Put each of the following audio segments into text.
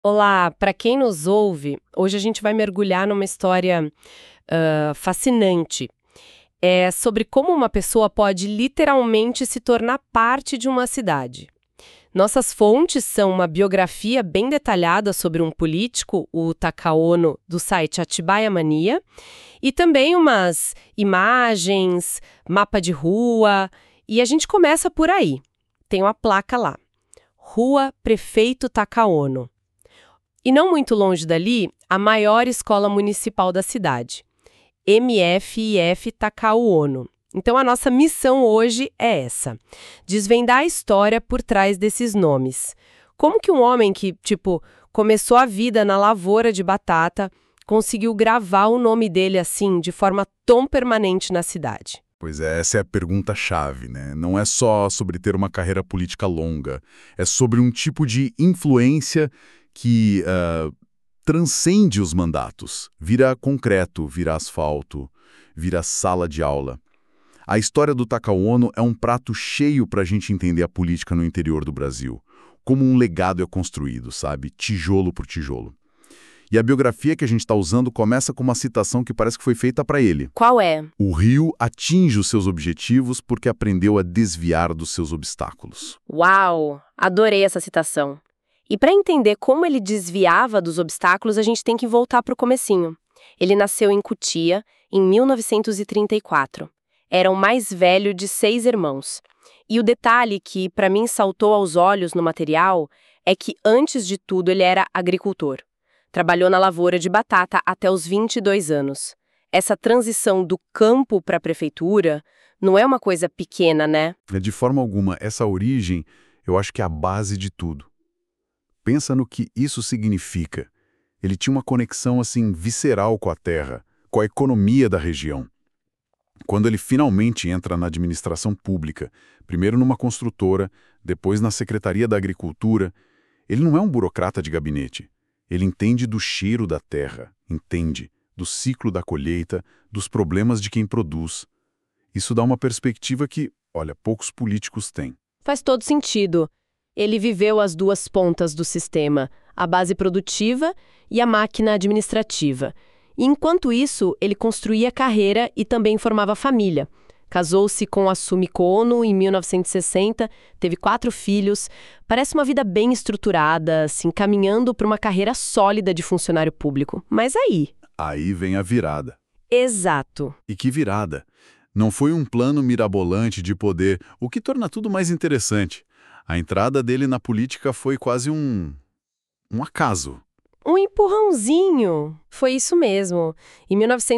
Olá, para quem nos ouve, hoje a gente vai mergulhar numa história fascinante. É sobre como uma pessoa pode literalmente se tornar parte de uma cidade. Nossas fontes são uma biografia bem detalhada sobre um político, o Takaono, do site Atibaia Mania, e também umas imagens, mapa de rua, e a gente começa por aí. Tem uma placa lá, Rua Prefeito Takaono. E não muito longe dali, a maior escola municipal da cidade, MFIF Takao-Ono. Então a nossa missão hoje é essa: desvendar a história por trás desses nomes. Como que um homem que, começou a vida na lavoura de batata, conseguiu gravar o nome dele assim, de forma tão permanente na cidade? Pois é, essa é a pergunta-chave, né? Não é só sobre ter uma carreira política longa, é sobre um tipo de influência que transcende os mandatos, vira concreto, vira asfalto, vira sala de aula. A história do Takaono é um prato cheio para a gente entender a política no interior do Brasil, como um legado é construído, sabe? Tijolo por tijolo. E a biografia que a gente está usando começa com uma citação que parece que foi feita para ele. Qual é? O rio atinge os seus objetivos porque aprendeu a desviar dos seus obstáculos. Uau! Adorei essa citação. E para entender como ele desviava dos obstáculos, a gente tem que voltar para o comecinho. Ele nasceu em Cotia, em 1934. Era o mais velho de 6 irmãos. E o detalhe que, para mim, saltou aos olhos no material é que, antes de tudo, ele era agricultor. Trabalhou na lavoura de batata até os 22 anos. Essa transição do campo para a prefeitura não é uma coisa pequena, né? De forma alguma, essa origem, eu acho que é a base de tudo. Pensa no que isso significa. Ele tinha uma conexão, assim, visceral com a terra, com a economia da região. Quando ele finalmente entra na administração pública, primeiro numa construtora, depois na Secretaria da Agricultura, ele não é um burocrata de gabinete. Ele entende do cheiro da terra, entende do ciclo da colheita, dos problemas de quem produz. Isso dá uma perspectiva que, olha, poucos políticos têm. Faz todo sentido. Ele viveu as duas pontas do sistema, a base produtiva e a máquina administrativa. E, enquanto isso, ele construía carreira e também formava família. Casou-se com a Sumiko Ono em 1960, teve 4 filhos. Parece uma vida bem estruturada, assim, caminhando para uma carreira sólida de funcionário público. Mas aí... Aí vem a virada. Exato. E que virada! Não foi um plano mirabolante de poder, o que torna tudo mais interessante. A entrada dele na política foi quase um acaso. Um empurrãozinho. Foi isso mesmo. Em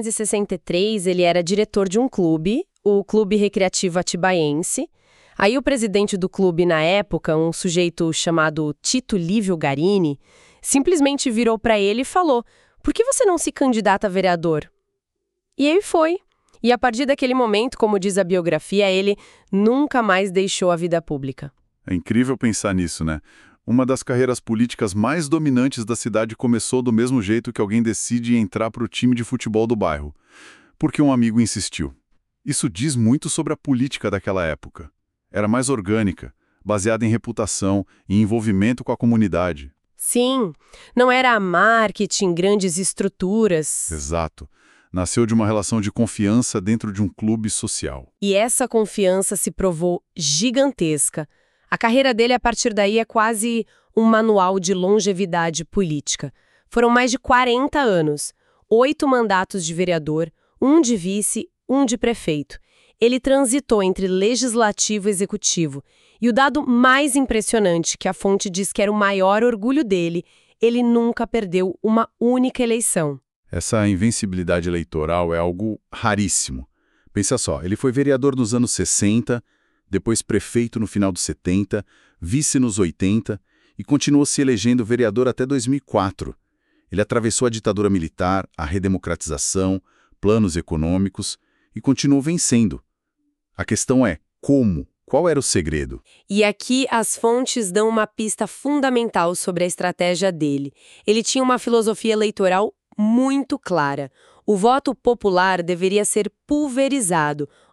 1963, ele era diretor de um clube, o Clube Recreativo Atibaiense. Aí o presidente do clube na época, um sujeito chamado Tito Lívio Garini, simplesmente virou para ele e falou: "Por que você não se candidata a vereador?" E ele foi. E a partir daquele momento, como diz a biografia, ele nunca mais deixou a vida pública. É incrível pensar nisso, né? Uma das carreiras políticas mais dominantes da cidade começou do mesmo jeito que alguém decide entrar para o time de futebol do bairro, porque um amigo insistiu. Isso diz muito sobre a política daquela época. Era mais orgânica, baseada em reputação e envolvimento com a comunidade. Sim, não era marketing, grandes estruturas. Exato. Nasceu de uma relação de confiança dentro de um clube social. E essa confiança se provou gigantesca. A carreira dele, a partir daí, é quase um manual de longevidade política. Foram mais de 40 anos, 8 mandatos de vereador, 1 de vice, 1 de prefeito. Ele transitou entre legislativo e executivo. E o dado mais impressionante, que a fonte diz que era o maior orgulho dele, ele nunca perdeu uma única eleição. Essa invencibilidade eleitoral é algo raríssimo. Pensa só, ele foi vereador nos anos 60, depois prefeito no final dos 70, vice nos 80 e continuou se elegendo vereador até 2004. Ele atravessou a ditadura militar, a redemocratização, planos econômicos e continuou vencendo. A questão é como? Qual era o segredo? E aqui as fontes dão uma pista fundamental sobre a estratégia dele. Ele tinha uma filosofia eleitoral muito clara. O voto popular deveria ser pulverizado,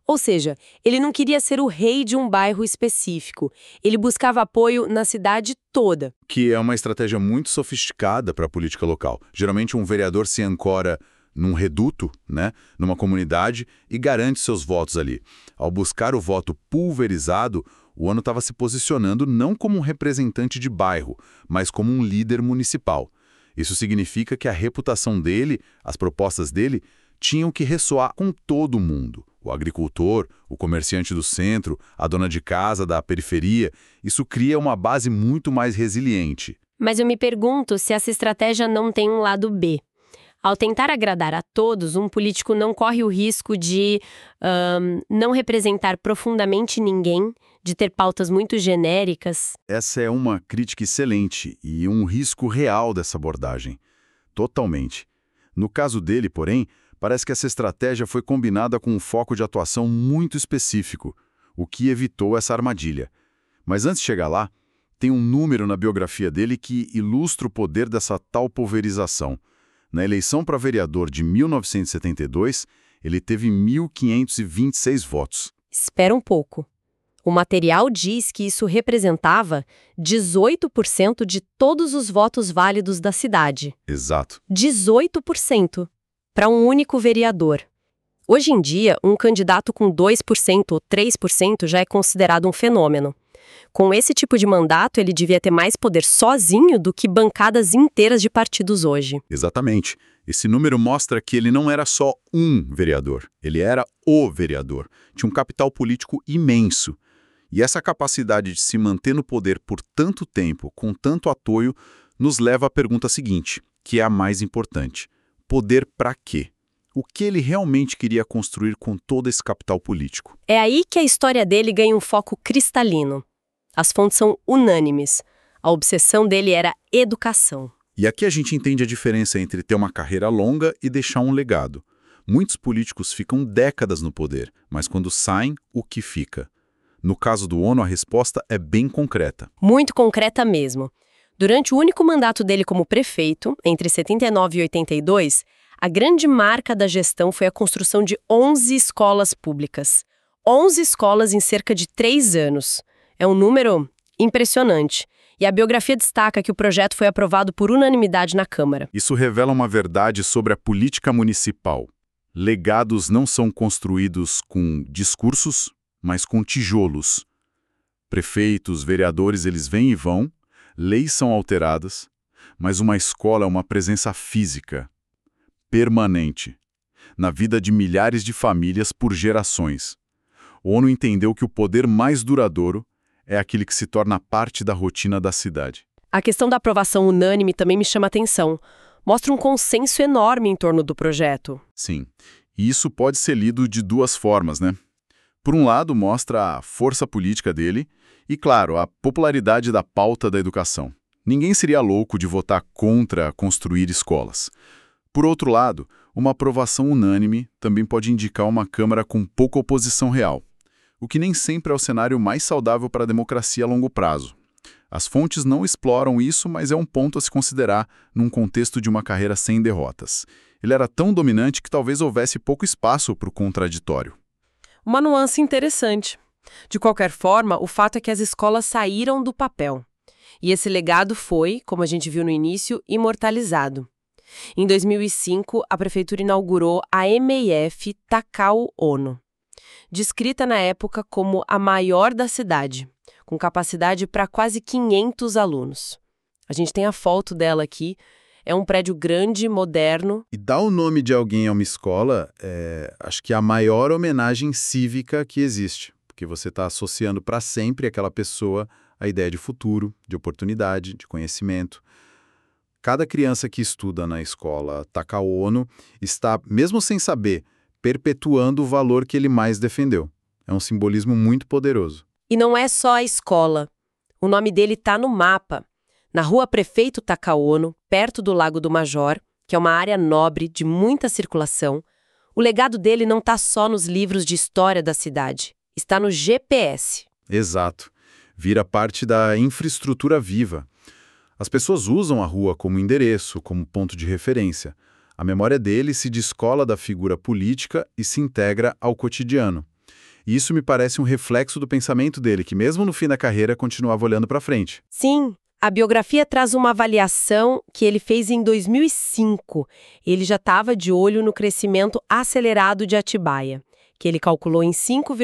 Ou seja, ele não queria ser o rei de um bairro específico. Ele buscava apoio na cidade toda. Que é uma estratégia muito sofisticada para a política local. Geralmente um vereador se ancora num reduto, né, numa comunidade, e garante seus votos ali. Ao buscar o voto pulverizado, o ONU estava se posicionando não como um representante de bairro, mas como um líder municipal. Isso significa que a reputação dele, as propostas dele, tinham que ressoar com todo mundo. O agricultor, o comerciante do centro, a dona de casa da periferia. Isso cria uma base muito mais resiliente. Mas eu me pergunto se essa estratégia não tem um lado B. Ao tentar agradar a todos, um político não corre o risco de não representar profundamente ninguém, de ter pautas muito genéricas. Essa é uma crítica excelente e um risco real dessa abordagem. Totalmente. No caso dele, porém, parece que essa estratégia foi combinada com um foco de atuação muito específico, o que evitou essa armadilha. Mas antes de chegar lá, tem um número na biografia dele que ilustra o poder dessa tal pulverização. Na eleição para vereador de 1972, ele teve 1.526 votos. Espera um pouco. O material diz que isso representava 18% de todos os votos válidos da cidade. Exato. 18% para um único vereador. Hoje em dia, um candidato com 2% ou 3% já é considerado um fenômeno. Com esse tipo de mandato, ele devia ter mais poder sozinho do que bancadas inteiras de partidos hoje. Exatamente. Esse número mostra que ele não era só um vereador, ele era o vereador. Tinha um capital político imenso. E essa capacidade de se manter no poder por tanto tempo, com tanto apoio, nos leva à pergunta seguinte, que é a mais importante. Poder para quê? O que ele realmente queria construir com todo esse capital político? É aí que a história dele ganha um foco cristalino. As fontes são unânimes. A obsessão dele era educação. E aqui a gente entende a diferença entre ter uma carreira longa e deixar um legado. Muitos políticos ficam décadas no poder, mas quando saem, o que fica? No caso do ONU, a resposta é bem concreta. Muito concreta mesmo. Durante o único mandato dele como prefeito, entre 79 e 82, a grande marca da gestão foi a construção de 11 escolas públicas. 11 escolas em cerca de 3 anos. É um número impressionante. E a biografia destaca que o projeto foi aprovado por unanimidade na Câmara. Isso revela uma verdade sobre a política municipal. Legados não são construídos com discursos, mas com tijolos. Prefeitos, vereadores, eles vêm e vão, leis são alteradas, mas uma escola é uma presença física, permanente, na vida de milhares de famílias por gerações. O ONU entendeu que o poder mais duradouro é aquele que se torna parte da rotina da cidade. A questão da aprovação unânime também me chama atenção. Mostra um consenso enorme em torno do projeto. Sim, e isso pode ser lido de duas formas, né? Por um lado, mostra a força política dele e, claro, a popularidade da pauta da educação. Ninguém seria louco de votar contra construir escolas. Por outro lado, uma aprovação unânime também pode indicar uma Câmara com pouca oposição real, o que nem sempre é o cenário mais saudável para a democracia a longo prazo. As fontes não exploram isso, mas é um ponto a se considerar num contexto de uma carreira sem derrotas. Ele era tão dominante que talvez houvesse pouco espaço para o contraditório. Uma nuance interessante. De qualquer forma, o fato é que as escolas saíram do papel. E esse legado foi, como a gente viu no início, imortalizado. Em 2005, a prefeitura inaugurou a MEF Takao-Ono, descrita na época como a maior da cidade, com capacidade para quase 500 alunos. A gente tem a foto dela aqui. É um prédio grande, moderno. E dar o nome de alguém a uma escola acho que é a maior homenagem cívica que existe, porque você está associando para sempre aquela pessoa à ideia de futuro, de oportunidade, de conhecimento. Cada criança que estuda na escola Takao-Ono está, mesmo sem saber, perpetuando o valor que ele mais defendeu. É um simbolismo muito poderoso. E não é só a escola. O nome dele está no mapa. Na rua Prefeito Takao-Ono, perto do Lago do Major, que é uma área nobre de muita circulação, o legado dele não está só nos livros de história da cidade. Está no GPS. Exato. Vira parte da infraestrutura viva. As pessoas usam a rua como endereço, como ponto de referência. A memória dele se descola da figura política e se integra ao cotidiano. E isso me parece um reflexo do pensamento dele, que mesmo no fim da carreira continuava olhando para frente. Sim, a biografia traz uma avaliação que ele fez em 2005. Ele já estava de olho no crescimento acelerado de Atibaia, que ele calculou em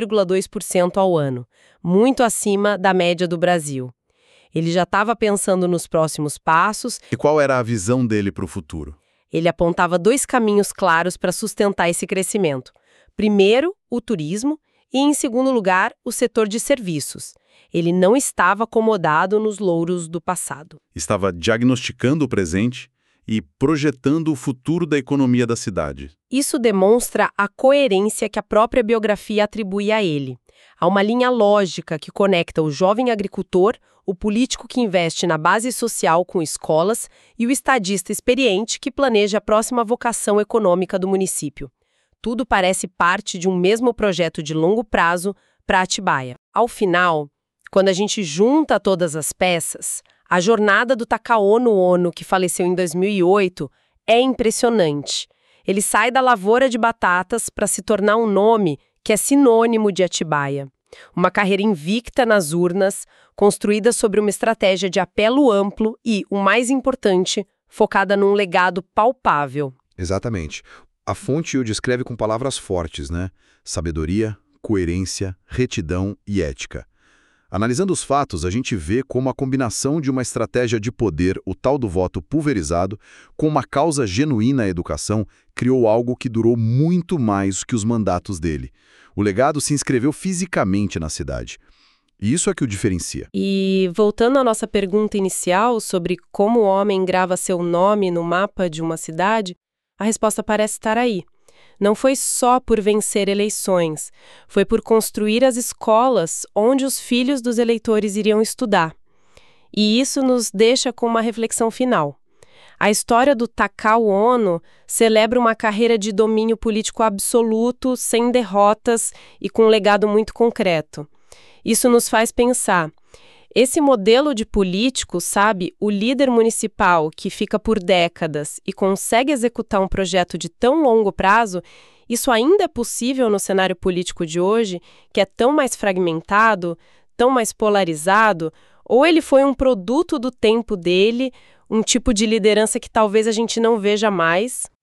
5,2% ao ano, muito acima da média do Brasil. Ele já estava pensando nos próximos passos. E qual era a visão dele para o futuro? Ele apontava 2 caminhos claros para sustentar esse crescimento. Primeiro, o turismo e, em segundo lugar, o setor de serviços. Ele não estava acomodado nos louros do passado. Estava diagnosticando o presente e projetando o futuro da economia da cidade. Isso demonstra a coerência que a própria biografia atribui a ele. Há uma linha lógica que conecta o jovem agricultor, o político que investe na base social com escolas e o estadista experiente que planeja a próxima vocação econômica do município. Tudo parece parte de um mesmo projeto de longo prazo para Atibaia. Ao final, quando a gente junta todas as peças, a jornada do Takaono Ono, que faleceu em 2008, é impressionante. Ele sai da lavoura de batatas para se tornar um nome que é sinônimo de Atibaia. Uma carreira invicta nas urnas, construída sobre uma estratégia de apelo amplo e, o mais importante, focada num legado palpável. Exatamente. A fonte o descreve com palavras fortes, né? Sabedoria, coerência, retidão e ética. Analisando os fatos, a gente vê como a combinação de uma estratégia de poder, o tal do voto pulverizado, com uma causa genuína à educação, criou algo que durou muito mais que os mandatos dele. O legado se inscreveu fisicamente na cidade. E isso é que o diferencia. E, voltando à nossa pergunta inicial sobre como o homem grava seu nome no mapa de uma cidade, a resposta parece estar aí. Não foi só por vencer eleições, foi por construir as escolas onde os filhos dos eleitores iriam estudar. E isso nos deixa com uma reflexão final. A história do Takao Ono celebra uma carreira de domínio político absoluto, sem derrotas e com um legado muito concreto. Isso nos faz pensar. Esse modelo de político, sabe, o líder municipal que fica por décadas e consegue executar um projeto de tão longo prazo, isso ainda é possível no cenário político de hoje, que é tão mais fragmentado, tão mais polarizado, ou ele foi um produto do tempo dele, um tipo de liderança que talvez a gente não veja mais?